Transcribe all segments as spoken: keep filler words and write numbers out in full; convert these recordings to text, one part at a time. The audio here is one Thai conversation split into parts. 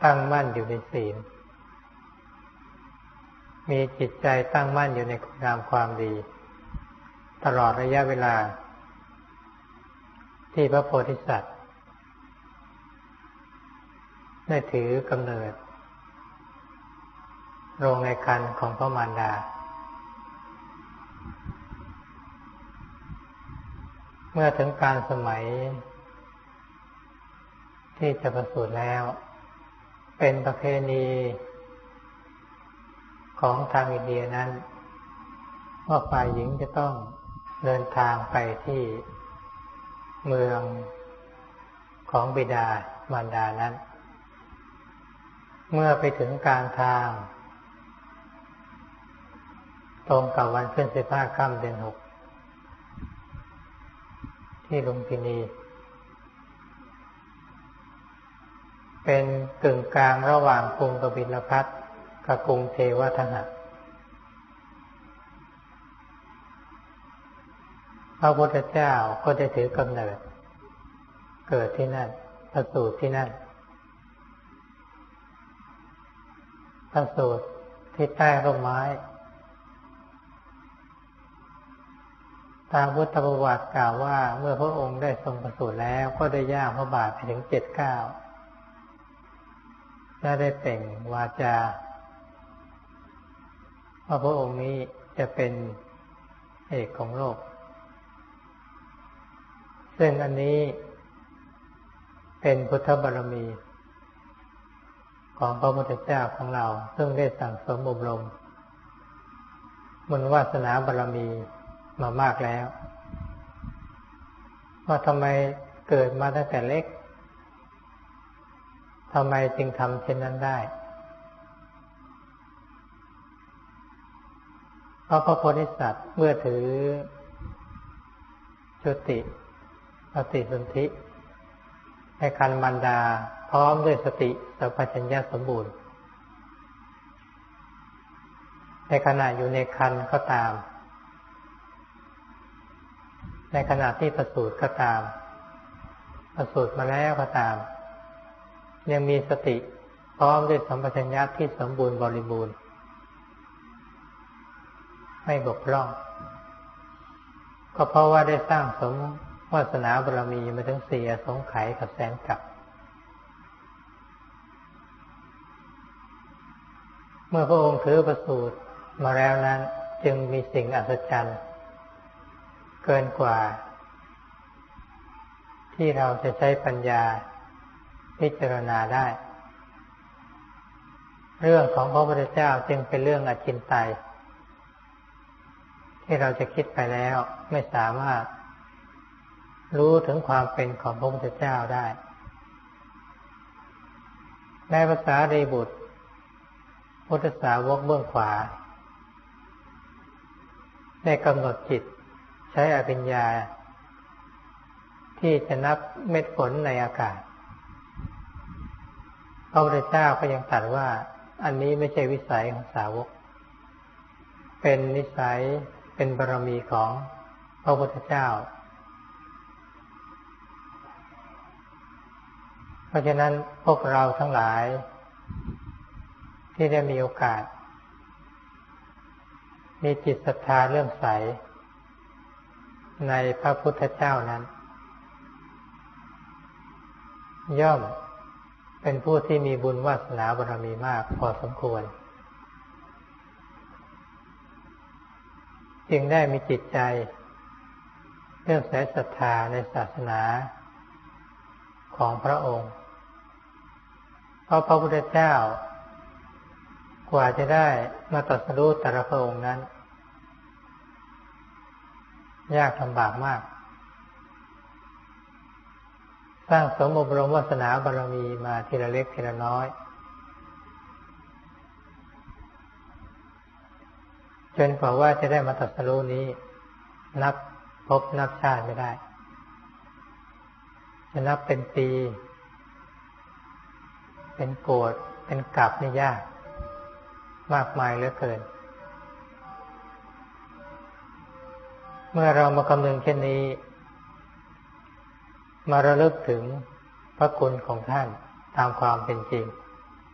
ตั้งมั่นอยู่ในศีลมีจิตใจตั้งมั่นอยู่ในคุณงามความดีตลอดระยะเวลาที่พระโพธิสัตว์ได้ถือกำเนิดลงในครรภ์ของพระมารดาเมื่อถึงการสมัยที่จะประสูติแล้วเป็นประเพณีของทางอินเดียนั้นว่าฝ่ายหญิงจะต้องเดินทางไปที่เมืองของบิดามารดานั้นเมื่อไปถึงกลางทางตรงกับวันขึ้นสิบห้าค่ำเดือนหกที่ลุมพินีเป็นกึ่งกลางระหว่างกรุงกบิลพัสดุกับกรุงเทวทหะพระพุทธเจ้าก็ได้ถือกำเนิดเกิดที่นั่นประสูติที่นั่นประสูติที่ใต้ร่มไม้ตามพุทธประวัติกล่าวว่าเมื่อพระองค์ได้ทรงประสูติแล้วก็ได้ย่างพระบาทไปถึงเจ็ดเก้าและได้เปล่งวาจาว่าพระองค์นี้จะเป็นเอกของโลกซึ่งอันนี้เป็นพุทธบารมีของพระพุทธเจ้าของเราซึ่งได้สั่งสมอบรมบุญวาสนาบารมีมามากแล้วว่าทำไมเกิดมาตั้งแต่เล็กทำไมจึงทำเช่นนั้นได้เพราะพระโพธิสัตว์เมื่อถือจุติปฏิสนธิในครรภ์มารดาพร้อมด้วยสติสัมปชัญญะสมบูรณ์ในขณะอยู่ในครรภ์ก็ตามในขณะที่ประสูติก็ตามประสูติมาแล้วก็ตามยังมีสติพร้อมด้วยสัมปชัญญะที่สมบูรณ์บริบูรณ์ไม่บกพร่องก็เพราะว่าได้สร้างสมวาสนาบารมีมาถึงสี่อสงไขยกับแสนกับเมื่อพระองค์ถือประสูติมาแล้วนั้นจึงมีสิ่งอัศจรรย์เกินกว่าที่เราจะใช้ปัญญาพิจารณาได้เรื่องของพระพุทธเจ้าจึงเป็นเรื่องอจินไตยที่เราจะคิดไปแล้วไม่สามารถรู้ถึงความเป็นของพระพุทธเจ้าได้ในภาษารีบุตรพุทธสาวกเบื้องขวาได้กำหนดจิตใช้อภิญญาที่จะนับเม็ดฝนในอากาศพระพุทธเจ้าก็ยังตรัสว่าอันนี้ไม่ใช่วิสัยของสาวกเป็นนิสัยเป็นบารมีของพระพุทธเจ้าเพราะฉะนั้นพวกเราทั้งหลายที่ได้มีโอกาสมีจิตศรัทธาเลื่อมใสในพระพุทธเจ้านั้นย่อมเป็นผู้ที่มีบุญวาสนาบารมีมากพอสมควรจึงได้มีจิตใจเลื่อมใสศรัทธาในศาสนาของพระองค์เพราะพระพุทธเจ้ากว่าจะได้มาตรัสรู้แต่ละพระองค์นั้นยากลำบากมากสร้างสมอบรมวาสนาบารมีมาทีละเล็กทีละน้อยจนกว่าว่าจะได้มาตรัสรู้นี้นับพบนับชาติไม่ได้จะนับเป็นปีเป็นโกฏเป็นกัปนี่ยากมากมายเหลือเกินเมื่อเรามาคำนึงเช่นนี้มาระลึกถึงพระคุณของท่านตามความเป็นจริง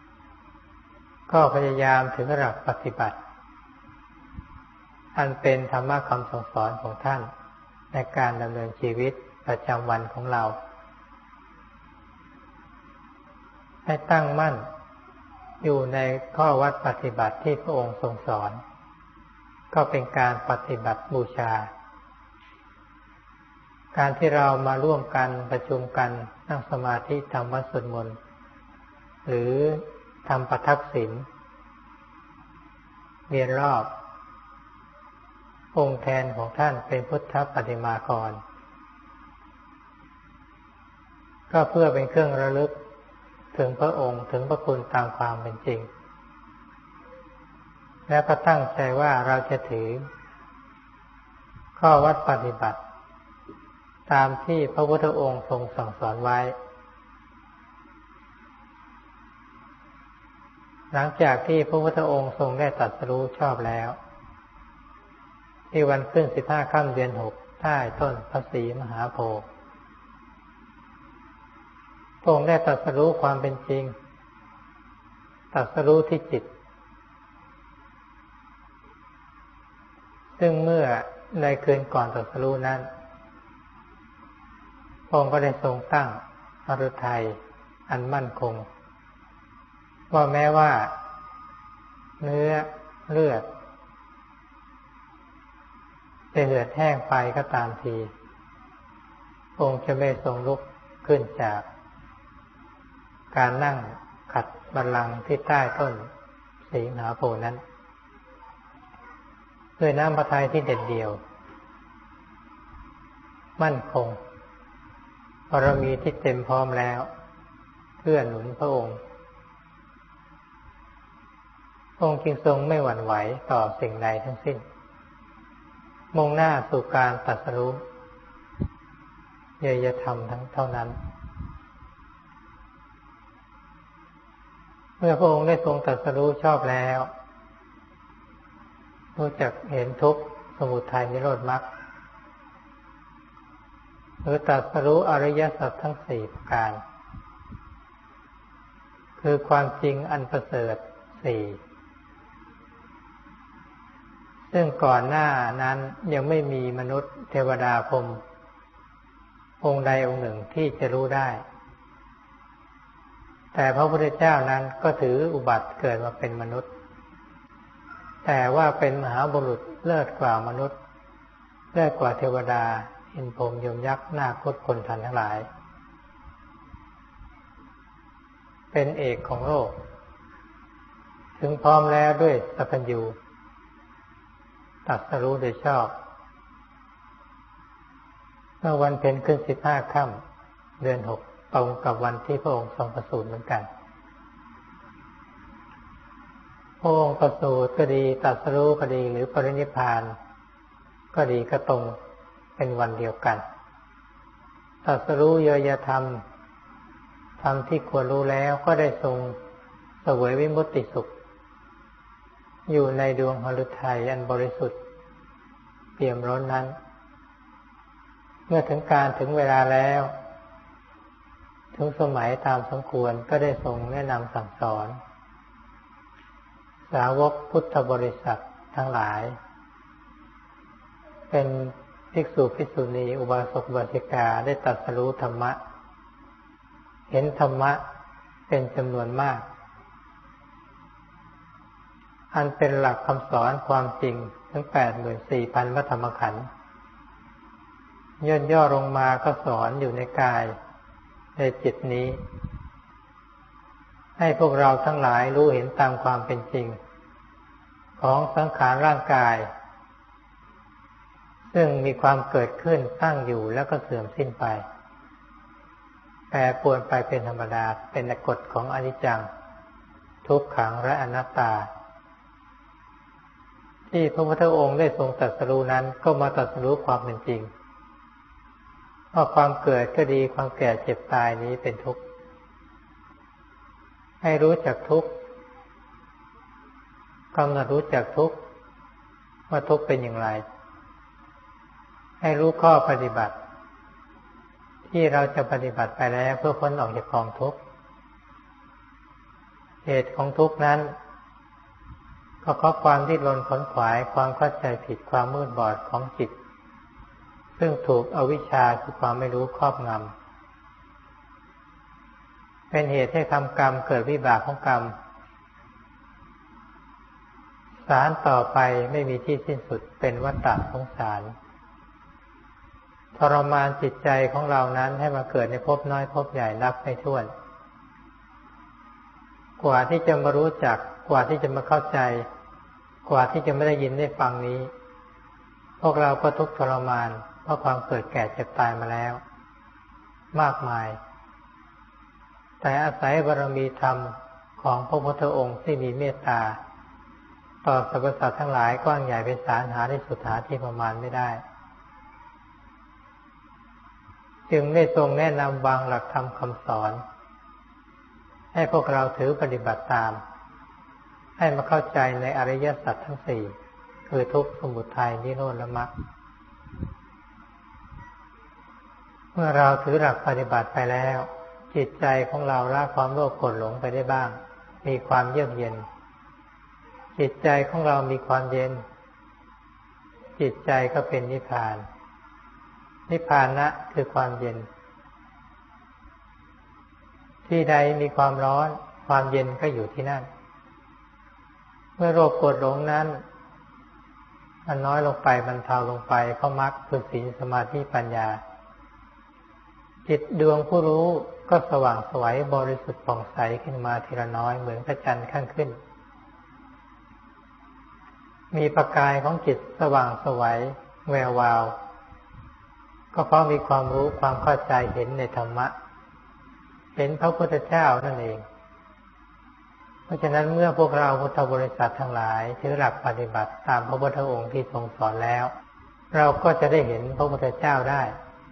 ก็พยายามถึงหลักปฏิบัติอันเป็นธรรมะคำสั่งสอนของท่านในการดำเนินชีวิตประจำวันของเราให้ตั้งมั่นอยู่ในข้อวัดปฏิบัติที่พระองค์ทรงสอนก็เป็นการปฏิบัติบูชาการที่เรามาร่วมกันประชุมกันนั่งสมาธิทำวัดสวดมนต์หรือทำประทักษิณเวียนรอบองค์แทนของท่านเป็นพุทธปฏิมากรก็เพื่อเป็นเครื่องระลึกถึงพระองค์ถึงพระคุณตามความเป็นจริงและก็ตั้งใจว่าเราจะถือข้อวัดปฏิบัติตามที่พระพุทธองค์ทรงสั่งสอนไว้หลังจากที่พระพุทธองค์ทรงได้ตรัสรู้ชอบแล้วที่วันขึ้นสิบห้าค่ำเดือนหกใต้ต้นพระศรีมหาโพธิ์พระองค์ได้ตรัสรู้ความเป็นจริงตรัสรู้ที่จิตซึ่งเมื่อในคืนก่อนตรัสรู้นั้นพระองค์ก็ได้ทรงตั้งอฤทัยอันมั่นคงว่าแม้ว่าเนื้อเลือดจะเหือดแห้งไปก็ตามทีองค์จะไม่ทรงลุกขึ้นจากการนั่งขัดบัลลังก์ที่ใต้ต้นศรีมหาโพธิ์นั้นด้วยน้ำพระทัยที่เด็ดเดี่ยวมั่นคงบารมีที่เต็มพร้อมแล้วเพื่อหนุนพระองค์องค์จึงทรงไม่หวั่นไหวต่อสิ่งใดทั้งสิ้นมุ่งหน้าสู่การตรัสรู้เยยธรรมทั้งเท่านั้นเมื่อพระองค์ได้ทรงตรัสรู้ชอบแล้วรู้จักเห็นทุกข์สมุทัยนิโรธมรรคหรือตรัสรู้อริยสัจทั้งสี่ประการคือความจริงอันประเสริฐสี่ซึ่งก่อนหน้านั้นยังไม่มีมนุษย์เทวดาพรหมองค์ใดองค์หนึ่งที่จะรู้ได้แต่พระพุทธเจ้านั้นก็ถืออุบัติเกิดมาเป็นมนุษย์แต่ว่าเป็นมหาบุรุษเลิศกว่ามนุษย์เลิศกว่าเทวดาอินทร์พรหมยมยักษ์นาคตคนทันทั้งหลายเป็นเอกของโลกถึงพร้อมแล้วด้วยสัพพัญญูตรัสรู้โดยชอบเมื่อวันเพ็ญขึ้นสิบห้าค่ำเดือนหกตรงกับวันที่พระองค์ทรงประสูติเหมือนกันพระองค์ประสูติก็ดีตรัสรู้ก็ดีหรือปรินิพพานก็ดีก็ตรงเป็นวันเดียวกันตรัสรู้เยยธรรมธรรมที่ควรรู้แล้วก็ได้ทรงเสวยวิมุตติสุขอยู่ในดวงหฤทัยอันบริสุทธิ์เปี่ยมล้นนั้นเมื่อถึงการถึงเวลาแล้วถึงสมัยตามสมควรก็ได้ทรงแนะนำสั่งสอนสาวกพุทธบริษัททั้งหลายเป็นภิกษุภิกษุณีอุบาสกอุบาสิกาได้ตรัสรู้ธรรมะเห็นธรรมะเป็นจำนวนมากอันเป็นหลักคำสอนความจริงทั้ง แปดหมื่นสี่พัน พระธรรมขันธ์ย่นย่อลงมาก็สอนอยู่ในกายในจิตนี้ให้พวกเราทั้งหลายรู้เห็นตามความเป็นจริงของสังขารร่างกายซึ่งมีความเกิดขึ้นตั้งอยู่แล้วก็เสื่อมสิ้นไปแปรปรวนไปเป็นธรรมดาเป็นกฎของอนิจจังทุกขังและอนัตตาที่พระพุทธองค์ได้ทรงตรัสรู้นั้นก็มาตรัสรู้ความเป็นจริงว่าความเกิดก็ดีความแก่เจ็บตายนี้เป็นทุกข์ให้รู้จักทุกข์กำหนดรู้จักทุกข์ว่าทุกข์เป็นอย่างไรให้รู้ข้อปฏิบัติที่เราจะปฏิบัติไปแล้วเพื่อพ้นออกจากกองทุกข์เหตุของทุกข์นั้นก็เพราะความดิ้นรนขนขวายความเข้าใจผิดความมืดบอดของจิตซึ่งถูกอวิชชาคือความไม่รู้ครอบงำเป็นเหตุให้ทำกรรมเกิดวิบากของกรรมสารต่อไปไม่มีที่สิ้นสุดเป็นวัฏฏะสงสารทรมานจิตใจของเรานั้นให้มาเกิดในภพน้อยภพใหญ่นับไม่ถ้วนกว่าที่จะมารู้จักกว่าที่จะมาเข้าใจกว่าที่จะไม่ได้ยินได้ฟังนี้พวกเราก็ทุกข์ทรมานเพราะความเกิดแก่เจ็บตายมาแล้วมากมายแต่อาศัยบารมีธรรมของพระพุทธองค์ที่มีเมตตาต่อสรรพสัตว์ทั้งหลายกว้างใหญ่ไพศาลหาที่สุดหาที่ประมาณไม่ได้จึงได้ทรงแนะนำวางหลักธรรมคำสอนให้พวกเราถือปฏิบัติตามให้มาเข้าใจในอริยสัจทั้งสี่คือทุกข์สมุทัยนิโรธและมรรคเมื่อเราถือหลักปฏิบัติไปแล้วจิตใจของเราละความโลภโกรธหลงไปได้บ้างมีความเยือกเย็นจิตใจของเรามีความเย็นจิตใจก็เป็นนิพพานนิพพานะคือความเย็นที่ใดมีความร้อนความเย็นก็อยู่ที่นั่นเมื่อโลภโกรธหลงนั้นมันน้อยลงไปบรรเทาลงไปเพราะมรรคคือศีลสมาธิปัญญาจิตดวงผู้รู้ก็สว่างไสวบริสุทธิ์ผ่องใสขึ้นมาทีละน้อยเหมือนพระจันทร์ข้างขึ้นมีประกายของจิตสว่างไสวแวววาวก็เพราะมีความรู้ความเข้าใจเห็นในธรรมะเห็นพระพุทธเจ้านั่นเองเพราะฉะนั้นเมื่อพวกเราพุทธบริษัททั้งหลายถือหลักปฏิบัติตามพระพุทธองค์ที่ทรงสอนแล้วเราก็จะได้เห็นพระพุทธเจ้าได้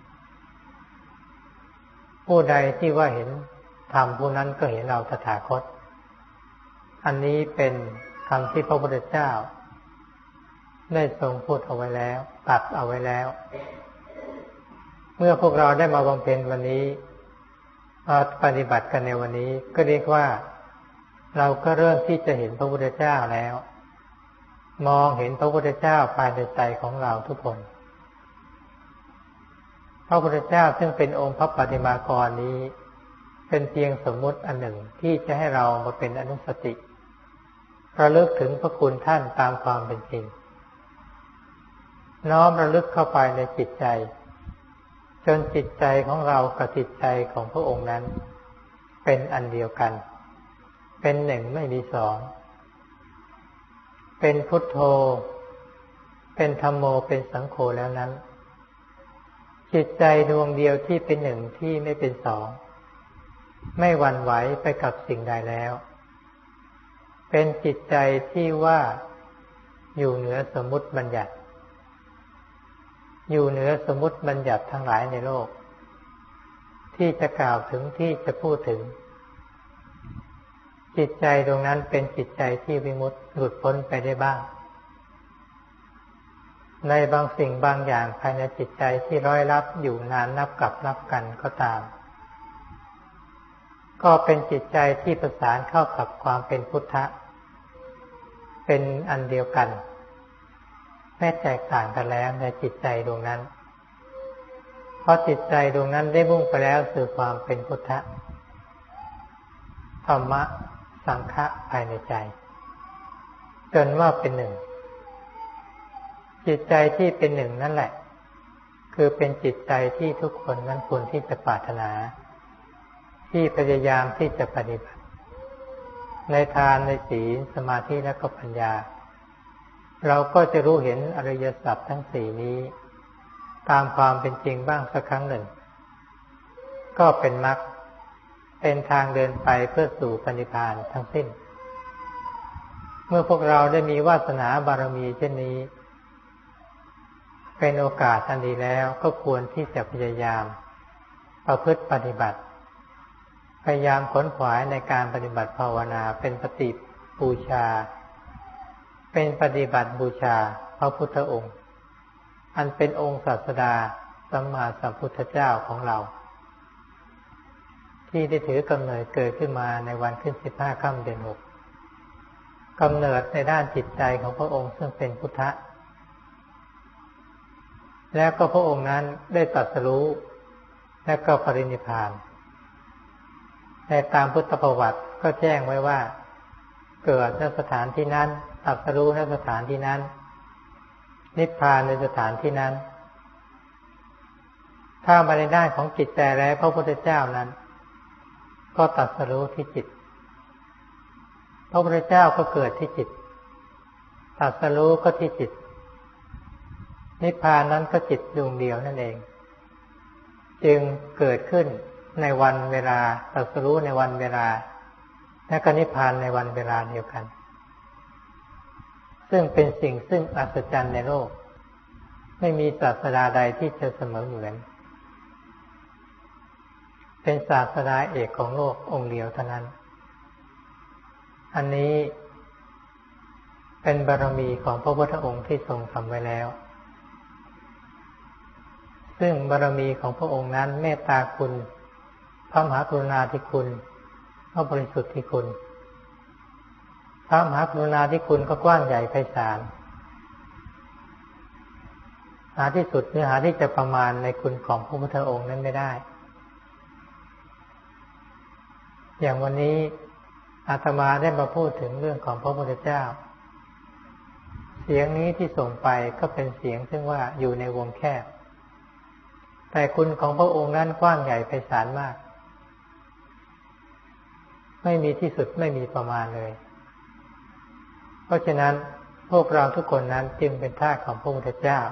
ผู้ใดที่ว่าเห็นธรรมผู้นั้นก็เห็นเราตถาคตอันนี้เป็นคำที่พระพุทธเจ้าได้ทรงพูดเอาไว้แล้วตรัสเอาไว้แล้วเมื่อพวกเราได้มาบำเพ็ญวันนี้มาปฏิบัติกันในวันนี้ก็เรียกว่าเราก็เริ่มที่จะเห็นพระพุทธเจ้าแล้วมองเห็นพระพุทธเจ้าภายในใจของเราทุกคนพระพุทธเจ้าซึ่งเป็นองค์พระปฏิมากรนี้เป็นเพียงสมมุติอันหนึ่งที่จะให้เรามาเป็นอนุสติระลึกถึงพระคุณท่านตามความเป็นจริงน้อมระลึกเข้าไปในจิตใจจนจิตใจของเรากับจิตใจของพระองค์นั้นเป็นอันเดียวกันเป็นหนึ่งไม่มีสองเป็นพุทโธเป็นธัมโมเป็นสังโฆแล้วนั้นจิตใจดวงเดียวที่เป็นหนึ่งที่ไม่เป็นสองไม่หวั่นไหวไปกับสิ่งใดแล้วเป็นจิตใจที่ว่าอยู่เหนือสมมุติบัญญัติอยู่เหนือสมมุติบัญญัติทั้งหลายในโลกที่จะกล่าวถึงที่จะพูดถึงจิตใจดวงนั้นเป็นจิตใจที่วิมุตติหลุดพ้นไปได้บ้างในบางสิ่งบางอย่างภายในจิตใจที่ร้อยลับอยู่นานนับกับนับกันก็ตามก็เป็นจิตใจที่ประสานเข้ากับความเป็นพุทธะเป็นอันเดียวกันไม่แตกต่างกันแล้วในจิตใจดวงนั้นเพราะจิตใจดวงนั้นได้มุ่งไปแล้วสู่ความเป็นพุทธะธรรมะสังฆะภายในใจจนว่าเป็นหนึ่งจิตใจที่เป็นหนึ่งนั่นแหละคือเป็นจิตใจที่ทุกคนนั้นควรที่จะปรารถนาที่พยายามที่จะปฏิบัติในทานในศีลสมาธิและก็ปัญญาเราก็จะรู้เห็นอริยสัจทั้งสี่นี้ตามความเป็นจริงบ้างสักครั้งหนึ่งก็เป็นมรรคเป็นทางเดินไปเพื่อสู่พระนิพพานทั้งสิ้นเมื่อพวกเราได้มีวาสนาบารมีเช่นนี้เป็นโอกาสอันดีแล้วก็ควรที่จะพยายามประพฤติปฏิบัติพยายามขนขวายในการปฏิบัติภาวนาเป็นปฏิบูชาเป็นปฏิบัติบูชาพระพุทธองค์อันเป็นองค์ศาสดาสัมมาสัมพุทธเจ้าของเราที่ได้ถือกำเนิดเกิดขึ้นมาในวันขึ้นสิบห้าค่ำเดือนหกกำเนิดในด้านจิตใจของพระองค์ซึ่งเป็นพุทธะแล้วก็พระองค์นั้นได้ตรัสรู้และก็ปรินิพพานในตามพุทธประวัติก็แจ้งไว้ว่าเกิดณสถานที่นั้นตรัสรู้ณสถานที่นั้นนิพพานในสถานที่นั้นถ้ามาในด้านของจิตใจแล้วพระพุทธเจ้านั้นก็ตรัสรู้ที่จิตพระพุทธเจ้าก็เกิดที่จิตตรัสรู้ก็ที่จิตนิพพานนั้นก็จิตดวงเดียวนั่นเองจึงเกิดขึ้นในวันเวลาตรัสรู้ในวันเวลาและก็นิพพานในวันเวลาเดียวกันซึ่งเป็นสิ่งซึ่งอัศจรรย์ในโลกไม่มีศาสดาใดที่จะเสมอเหมือนเป็นศาสดาเอกของโลกองค์เดียวเท่านั้นอันนี้เป็นบารมีของพระพุทธองค์ที่ทรงทำไว้แล้วซึ่งบารมีของพระองค์นั้นเมตตาคุณพระมหากรุณาธิคุณพระบริสุทธิคุณพระมหากรุณาธิคุณก็กว้างใหญ่ไพศาลหาที่สุดหรือหาที่จะประมาณในคุณของพระพุทธองค์นั้นไม่ได้อย่างวันนี้อาตมาได้มาพูดถึงเรื่องของพระพุทธเจ้าเสียงนี้ที่ส่งไปก็เป็นเสียงซึ่งว่าอยู่ในวงแคบแต่คุณของพระองค์นั้นกว้างใหญ่ไพศาลมากไม่มีที่สุดไม่มีประมาณเลยเพราะฉะนั้นพวกเราทุกคนนั้นจึงเป็นทาสของพระพุทธเจ้า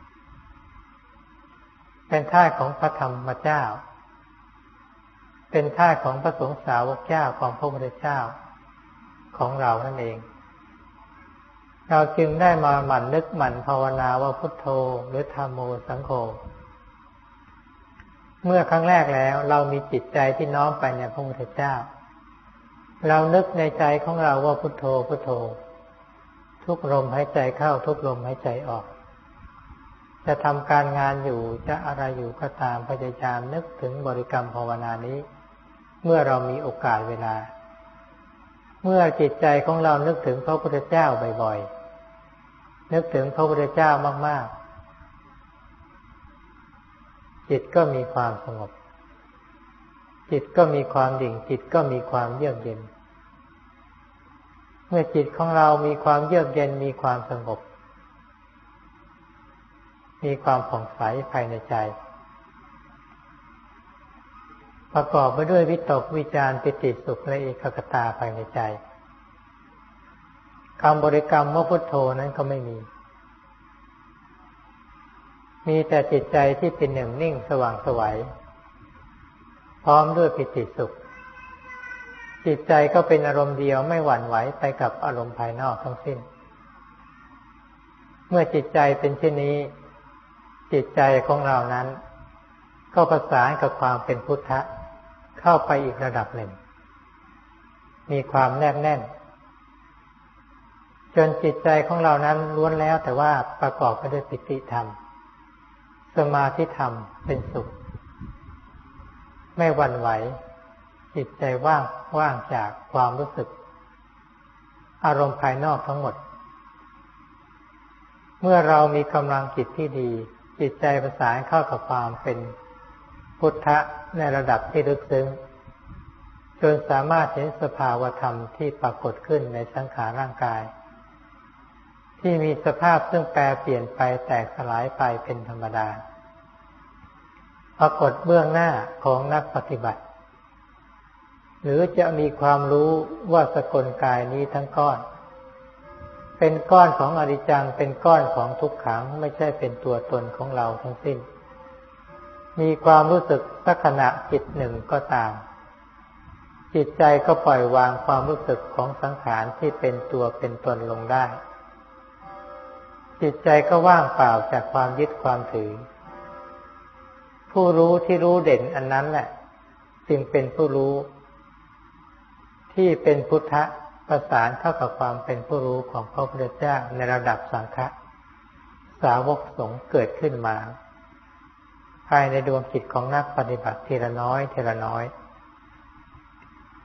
เป็นทาสของพระธรรมเจ้าเป็นทาสของพระสงฆ์สาวกเจ้าของพระพุทธเจ้าของเรานั่นเองเราจึงได้มาหมั่นนึกหมั่นภาวนาว่าพุทโธหรือธัมโมสังโฆเมื่อครั้งแรกแล้วเรามีจิตใจที่น้อมไปในพระพุทธเจ้าเรานึกในใจของเราว่าพุทโธพุทโธทุกลมหายใจเข้าทุกลมหายใจออกจะทำการงานอยู่จะอะไรอยู่ก็ตามพยายามนึกถึงบริกรรมภาวนานี้เมื่อเรามีโอกาสเวลาเมื่อจิตใจของเรานึกถึงพระพุทธเจ้าบ่อยๆนึกถึงพระพุทธเจ้ามากๆจิตก็มีความสงบจิตก็มีความดิ่งจิตก็มีความเยือกเย็นเมื่อจิตของเรามีความเยือกเย็นมีความสงบมีความผ่องใสภายในใจประกอบไปด้วยวิตกวิจารปิติสุขและเอกคตาภายในใจคำบริกรรมว่าพุทโธนั้นก็ไม่มีมีแต่จิตใจที่เป็นหนึ่งนิ่งสว่างไสวพร้อมด้วยปิติสุขจิตใจก็เป็นอารมณ์เดียวไม่หวั่นไหวไปกับอารมณ์ภายนอกทั้งสิ้นเมื่อจิตใจเป็นเช่นนี้จิตใจของเรานั้นก็ประสานกับความเป็นพุทธะเข้าไปอีกระดับหนึ่งมีความแนบแน่นจนจิตใจของเรานั้นล้วนแล้วแต่ว่าประกอบไปด้วยปิติธรรมสมาธิธรรมเป็นสุขไม่หวั่นไหวจิตใจว่างว่างจากความรู้สึกอารมณ์ภายนอกทั้งหมดเมื่อเรามีกำลังจิตที่ดีจิตใจประสานเข้ากับความเป็นพุทธะในระดับที่ลึกซึ้งจนสามารถเห็นสภาวธรรมที่ปรากฏขึ้นในสังขารร่างกายที่มีสภาพซึ่งแปรเปลี่ยนไปแตกสลายไปเป็นธรรมดาปรากฏเบื้องหน้าของนักปฏิบัติหรือจะมีความรู้ว่าสกลกายนี้ทั้งก้อนเป็นก้อนของอนิจจังเป็นก้อนของทุกขังไม่ใช่เป็นตัวตนของเราทั้งสิ้นมีความรู้สึกสักขณะจิตหนึ่งก็ตามจิตใจก็ปล่อยวางความรู้สึกของสังขารที่เป็นตัวเป็นตนลงได้จิตใจก็ว่างเปล่าจากความยึดความถือผู้รู้ที่รู้เด่นอันนั้นแหละจึงเป็นผู้รู้ที่เป็นพุทธะประสานเข้ากับความเป็นผู้รู้ของพระพุทธเจ้าในระดับสังฆสาวกสงฆ์เกิดขึ้นมาภายในดวงจิตของนักปฏิบัติทีละน้อยทีละน้อย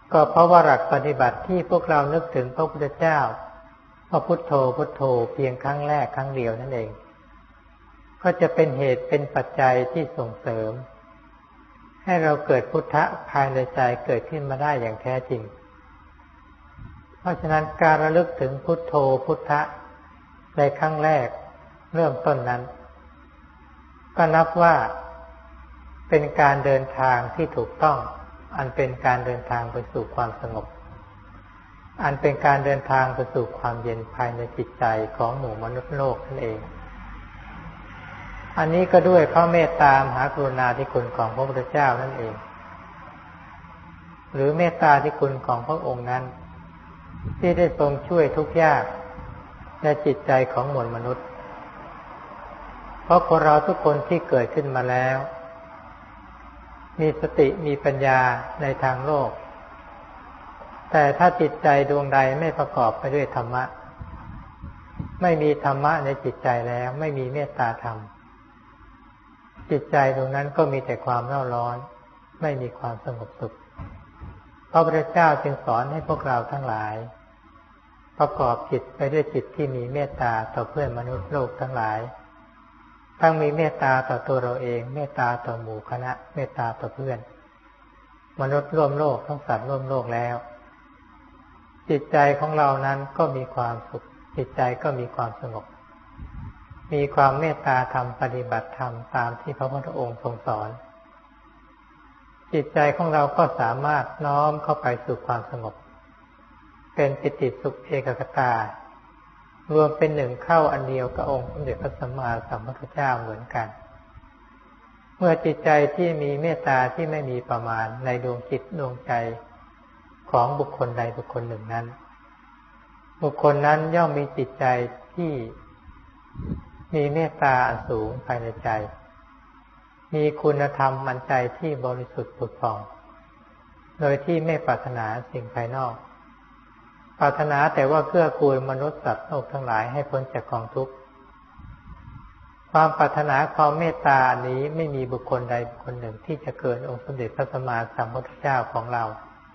ก็เพราะว่าหลักปฏิบัติที่พวกเรานึกถึงพระพุทธเจ้าว่าพุทโธพุทโธเพียงครั้งแรกครั้งเดียวนั่นเองก็จะเป็นเหตุเป็นปัจจัยที่ส่งเสริมให้เราเกิดพุทธะภายในใจเกิดขึ้นมาได้อย่างแท้จริงเพราะฉะนั้นการระลึกถึงพุทโธพุทธะในครั้งแรกเริ่มต้นนั้นก็นับว่าเป็นการเดินทางที่ถูกต้องอันเป็นการเดินทางไปสู่ความสงบอันเป็นการเดินทางไปสู่ความเย็นภายในจิตใจของหมู่มนุษย์โลกนั่นเองอันนี้ก็ด้วยพระเมตตามหากรุณาธิคุณของพระพุทธเจ้านั่นเองหรือเมตตาธิคุณของพระองค์นั้นที่ได้ทรงช่วยทุกยากในจิตใจของมวลมนุษย์เพราะคนเราทุกคนที่เกิดขึ้นมาแล้วมีสติมีปัญญาในทางโลกแต่ถ้าจิตใจดวงใดไม่ประกอบไปด้วยธรรมะไม่มีธรรมะในจิตใจแล้วไม่มีเมตตาธรรมจิตใจตรงนั้นก็มีแต่ความเร่าร้อนไม่มีความสงบสุขพระพุทธเจ้าจึงสอนให้พวกเราทั้งหลายประกอบจิตไปด้วยจิตที่มีเมตตาต่อเพื่อนมนุษย์โลกทั้งหลายทั้งมีเมตตาต่อตัวเราเองเมตตาต่อหมู่คณะเมตตาต่อเพื่อนมนุษย์ร่วมโลกทั้งสัตว์ร่วมโลกแล้วจิตใจของเรานั้นก็มีความสุขจิตใจก็มีความสงบมีความเมตตาธรรมปฏิบัติธรรมตามที่พระพุทธองค์ทรงสอนจิตใจของเราก็สามารถน้อมเข้าไปสู่ความสงบเป็นปิติสุขเอกคตารวมเป็นหนึ่งเข้าอันเดียวกับองค์สมเด็จพระสัมมาสัมพุทธเจ้าเหมือนกันเมื่อจิตใจที่มีเมตตาที่ไม่มีประมาณในดวงจิตดวงใจของบุคคลใดบุคคลหนึ่งนั้นบุคคลนั้นย่อมมีจิตใจที่มีเมตตาอันสูงภายในใจมีคุณธรรมอันใจที่บริสุทธิ์ผุดผ่องโดยที่ไม่ปรารถนาสิ่งภายนอกปรารถนาแต่ว่าเกื้อกูลมนุษย์สัตว์โลกทั้งหลายให้พ้นจากกองทุกข์ความปรารถนาความเมตตาอันนี้ไม่มีบุคคลใดบุคคลหนึ่งที่จะเกินองค์สมเด็จพระสัมมาสัมพุทธเจ้าของเรา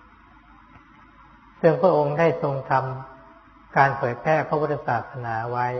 ซึ่งพระองค์ได้ทรงทำการเผยแพร่พระพุทธศาสนาไว้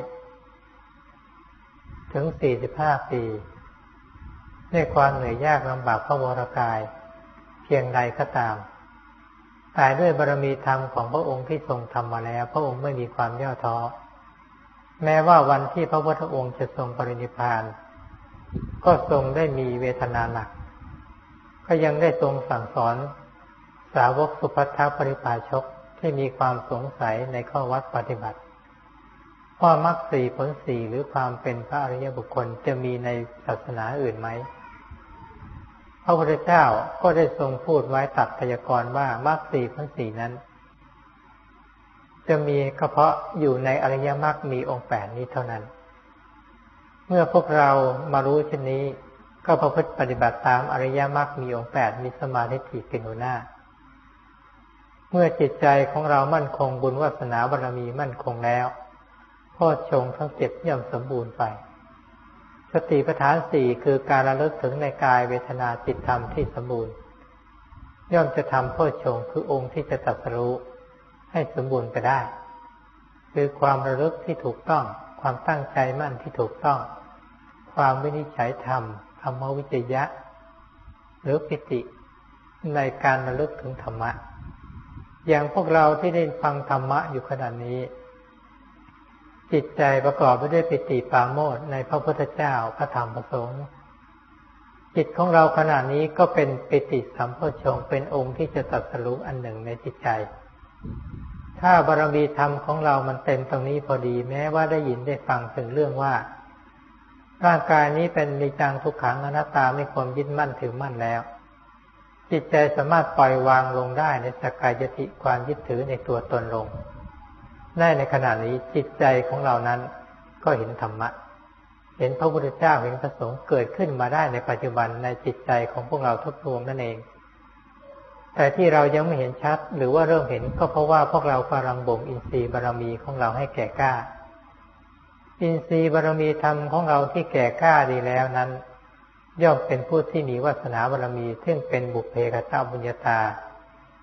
ถึงสี่สิบห้าปีด้วยความเหนื่อยยากลำบากพระวรกายเพียงใดก็ตามแต่ด้วยบารมีธรรมของพระองค์ที่ทรงทำมาแล้วพระองค์ไม่มีความย่อท้อแม้ว่าวันที่พระพุทธองค์จะทรงปรินิพพานก็ทรงได้มีเวทนาหนักก็ยังได้ทรงสั่งสอนสาวกสุภัททปริภาชกที่มีความสงสัยในข้อวัดปฏิบัติว่ามรรคสี่ผลสี่หรือความเป็นพระอริยบุคคลจะมีในศาสนาอื่นไหมพระพุทธเจ้าก็ได้ทรงพูดไว้ตัดพยากรณ์ว่ามรรคสี่ผลสี่นั้นจะมีเฉพาะอยู่ในอริยมรรคมีองค์แปดนี้เท่านั้นเมื่อพวกเรามารู้เช่นนี้ก็ประพฤติปฏิบัติตามอริยมรรคมีองค์แปดมีสมาธิเป็นหัวหน้าเมื่อจิตใจของเรามั่นคงบุญวาสนาบารมีมั่นคงแล้วโพชฌงค์ทั้งเจ็ดย่อมสมบูรณ์ไปสติปัฏฐานสี่คือการระลึกถึงในกายเวทนาจิตธรรมที่สมบูรณ์ย่อมจะทำโพชฌงค์คือองค์ที่จะตรัสรู้ให้สมบูรณ์ไปได้คือความระลึกที่ถูกต้องความตั้งใจมั่นที่ถูกต้องความวินิจฉัยธรรมธรรมวิจยะหรือปิติในการระลึกถึงธรรมะอย่างพวกเราที่ได้ฟังธรรมะอยู่ขณะนี้จิตใจประกอบไปด้วยปิติปราโมทย์ในพระพุทธเจ้าพระธรรมพระสงฆ์จิตของเราขณะนี้ก็เป็นปิติสัมโพชฌงค์เป็นองค์ที่จะตรัสรู้อันหนึ่งในจิตใจถ้าบารมีธรรมของเรามันเต็มตรงนี้พอดีแม้ว่าได้ยินได้ฟังถึงเรื่องว่าร่างกายนี้เป็นนิจจังทุกขังอนัตตาไม่ควรยึดมั่นถือมั่นแล้วจิตใจสามารถปล่อยวางลงได้ในสักกายทิฏฐิความยึดถือในตัวตนลงได้ในขณะนี้จิตใจของเรานั้นก็เห็นธรรมะเห็นพระพุทธเจ้าเห็นพระสงฆ์เกิดขึ้นมาได้ในปัจจุบันในจิตใจของพวกเราทุกดวงนั่นเองแต่ที่เรายังไม่เห็นชัดหรือว่าเริ่มเห็นก็เพราะว่าพวกเรากำลังบ่มอินทรีย์บารมีของเราให้แก่กล้าอินทรีย์บารมีธรรมของเราที่แก่กล้าดีแล้วนั้นย่อมเป็นผู้ที่มีวาสนาบารมีซึ่งเป็นบุพเพกตบุญญาตา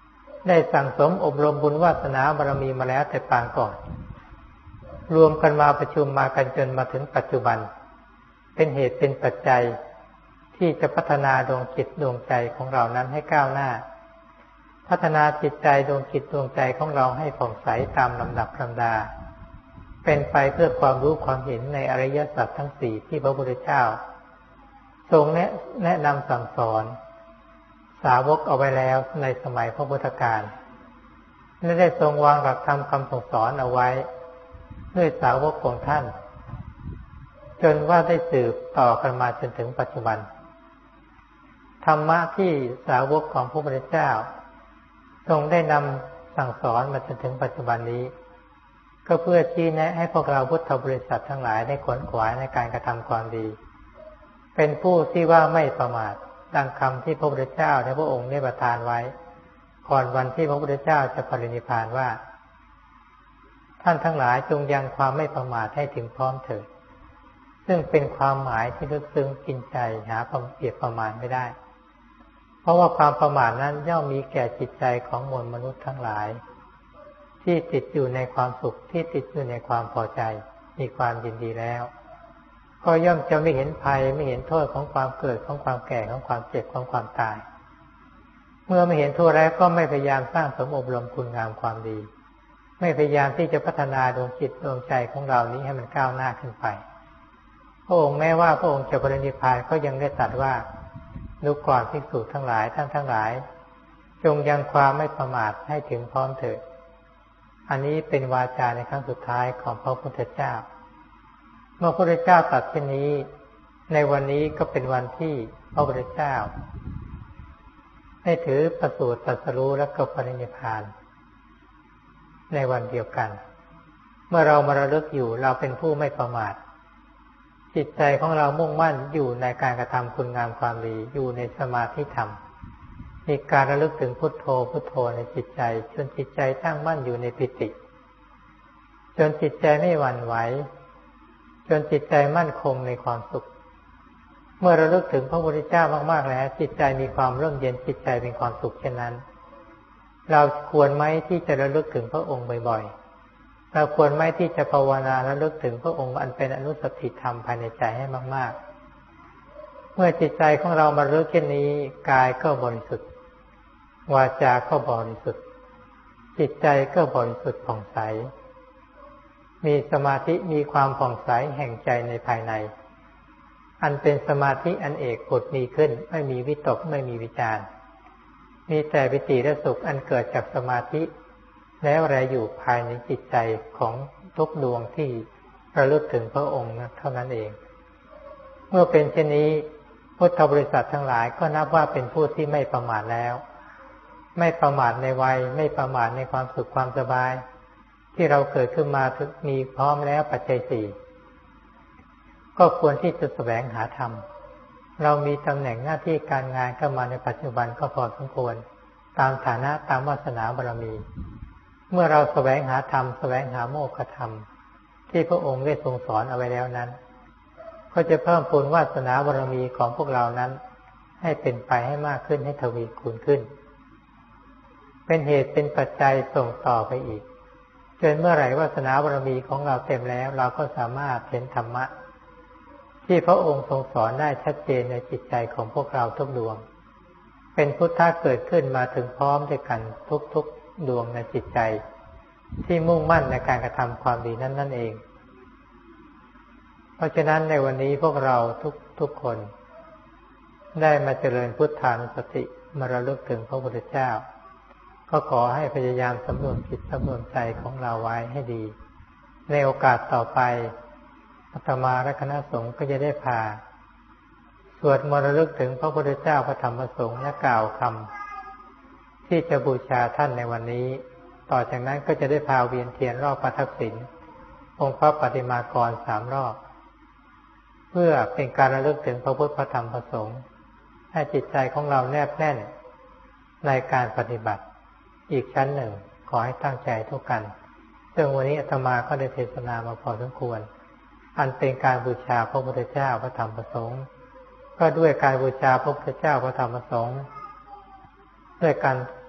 ได้สั่งสมอบรมบุญวาสนาบารมีมาแล้วแต่ปางก่อนรวมกันมาประชุมมากันจนมาถึงปัจจุบันเป็นเหตุเป็นปัจจัยที่จะพัฒนาดวงจิตดวงใจของเรานั้นให้ก้าวหน้าพัฒนาจิตใจดวงจิตดวงใจของเราให้ผ่องใสตามลำดับลำดาเป็นไปเพื่อความรู้ความเห็นในอริยสัจทั้งสี่ที่พระพุทธเจ้าทรงแนะแนะนำสั่งสอนสาวกเอาไว้แล้วในสมัยพระพุทธกาลและได้ทรงวางหลักธรรมคำสั่งสอนเอาไว้ด้วยสาวกของท่านจนว่าได้สืบต่อกันมาจนถึงปัจจุบันธรรมะที่สาวกของพระพุทธเจ้าทรงได้นำสั่งสอนมาจนถึงปัจจุบันนี้ก็เพื่อชี้แนะให้พวกเราพุทธบริษัททั้งหลายได้ขวนขวายในการกระทำความดีเป็นผู้ที่ว่าไม่ประมาทดังคำที่พระพุทธเจ้าในพระองค์ได้ประทานไว้ก่อนวันที่พระพุทธเจ้าจะปรินิพพานว่าท่านทั้งหลายจงยังความไม่ประมาทให้ถึงพร้อมเถิดซึ่งเป็นความหมายที่ลึกซึ้งกินใจหาความเปรียบประมาณไม่ได้เพราะว่าความประมาทนั้นย่อมมีแก่จิตใจของมวลมนุษย์ทั้งหลายที่ติดอยู่ในความสุขที่ติดอยู่ในความพอใจมีความยินดีแล้วก็ย่อมจะไม่เห็นภัยไม่เห็นโทษของความเกิดของความแก่ของความเจ็บของความตายเมื่อไม่เห็นโทษแล้วก็ไม่พยายามสร้างสมอบรมคุณงามความดีไม่พยายามที่จะพัฒนาดวงจิตดวงใจของเรานี้ให้มันก้าวหน้าขึ้นไปพระองค์แม้ว่าพระองค์จะปรินิพพานก็ยังได้ตรัสว่าดูก่อนภิกษุทั้งหลายท่านทั้งหลายจงยังความไม่ประมาทให้ถึงพร้อมเถิดอันนี้เป็นวาจาในครั้งสุดท้ายของพระพุทธเจ้าเมื่อพระพุทธเจ้าตรัสเช่นนี้ในวันนี้ก็เป็นวันที่พระพุทธเจ้าได้ถือประสูติตรัสรู้และก็ปรินิพพานในวันเดียวกันเมื่อเรามาระลึกอยู่เราเป็นผู้ไม่ประมาทจิตใจของเรามุ่งมั่นอยู่ในการกระทำคุณงามความดีอยู่ในสมาธิธรรมมีการระลึกถึงพุทโธพุทโธในจิตใจจนจิตใจตั้งมั่นอยู่ในปิติจนจิตใจไม่หวั่นไหวจนจิตใจมั่นคงในความสุขเมื่อระลึกถึงพระพุทธเจ้ามากๆแล้วจิตใจมีความร่มเย็นจิตใจเป็นความสุขเช่นนั้นเราควรไหมที่จะระลึกถึงพระองค์บ่อยๆเราควรไหมที่จะภาวนาระลึกถึงพระองค์อันเป็นอนุสติธรรมภายในใจให้มากๆเมื่อจิตใจของเรามาระลึกเช่นนี้กายก็บริสุทธิ์วาจาก็บริสุทธิ์จิตใจก็บริสุทธิ์ผ่องใสมีสมาธิมีความผ่องใสแห่งใจในภายในอันเป็นสมาธิอันเอกผุดมีขึ้นไม่มีวิตกไม่มีวิจารมีแต่ปิติและสุขอันเกิดจากสมาธิแล้วแลอยู่ภายในจิตใจของทุกดวงที่ระลึกถึงพระองค์เท่านั้นเองเมื่อเป็นเช่นนี้พุทธบริษัททั้งหลายก็นับว่าเป็นผู้ที่ไม่ประมาทแล้วไม่ประมาทในวัยไม่ประมาทในความสุขความสบายที่เราเกิดขึ้นมาถึงมีพร้อมแล้วปัจจัยสี่ก็ควรที่จะแสวงหาธรรมเรามีตำแหน่งหน้าที่การงานเข้ามาในปัจจุบันก็พอสมควรตามฐานะตามวาสนาบารมีเมื่อเราแสวงหาธรรมแสวงหาโมกขธรรมที่พระองค์ได้ทรงสอนเอาไว้แล้วนั้นก็จะเพิ่มพูนวาสนาบารมีของพวกเรานั้นให้เป็นไปให้มากขึ้นให้ทวีคูณขึ้นเป็นเหตุเป็นปัจจัยส่งต่อไปอีกจนเมื่อไหร่วาสนาบารมีของเราเต็มแล้วเราก็สามารถเห็นธรรมะที่พระองค์ทรงสอนได้ชัดเจนในจิตใจของพวกเราทุกดวงเป็นพุทธะเกิดขึ้นมาถึงพร้อมด้วยกันทุกๆดวงในจิตใจที่มุ่งมั่นในการกระทำความดีนั้นนั่นเองเพราะฉะนั้นในวันนี้พวกเราทุกทุกคนได้มาเจริญพุทธานุสติมาระลึกถึงพระพุทธเจ้าก็ขอให้พยายามสำรวมจิตสำรวมใจของเราไว้ให้ดีในโอกาสต่อไปอาตมาและคณะสงฆ์ก็จะได้พาสวดมนต์ระลึกถึงพระพุทธเจ้าพระธรรมพระสงฆ์และกล่าวคำที่จะบูชาท่านในวันนี้ต่อจากนั้นก็จะได้พาเวียนเทียนรอบพระทักษิณองค์พระปฏิมากรสามรอบเพื่อเป็นการระลึกถึงพระพุทธพระธรรมพระสงฆ์ให้จิตใจของเราแนบแน่นในการปฏิบัติอีกชั้นหนึ่งขอให้ตั้งใจทุกกันซึ่งวันนี้อาตมาก็ได้เทศนามาพอสมควรอันเป็นการบูชาพระพุทธเจ้าพระธรรมพระสงฆ์ก็ด้วยการบูชาพระพุทธเจ้าพระธรรมพระสงฆ์ด้วยการ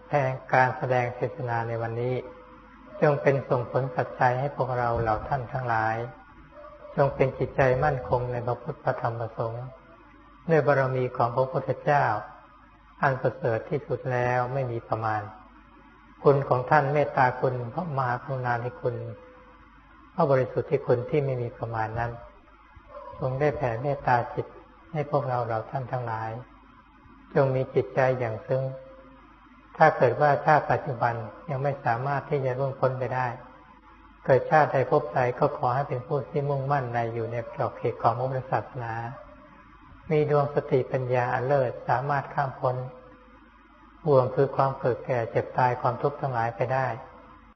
แทนการแสดงเทศนาในวันนี้จงเป็นส่งผลปัจจัยให้พวกเราเหล่าท่านทั้งหลายจงเป็นจิตใจมั่นคงในพระพุทธพระธรรมพระสงฆ์ด้วยบารมีของพระพุทธเจ้าอันประเสริฐที่สุดแล้วไม่มีประมาณคุณของท่านเมตตาคุณพระมหากรุณาธิคุณพระบริสุทธิ์ที่คุณที่ไม่มีประมาณนั้นทรงได้แผ่เมตตาจิตให้พวกเราเหล่าท่านทั้งหลายจงมีจิตใจอย่างซึ้งถ้าเกิดว่าชาติปัจจุบันยังไม่สามารถที่จะล่วงพ้นไปได้เกิดชาติใดพบใดก็ขอให้เป็นผู้ที่มุ่งมั่นในอยู่ในขอบเขตของพระพุทธศาสนามีดวงสติปัญญาอันเลิศสามารถข้ามพ้นบ่วงคือความเกิดแก่เจ็บตายความทุกข์ทั้งหลายไปได้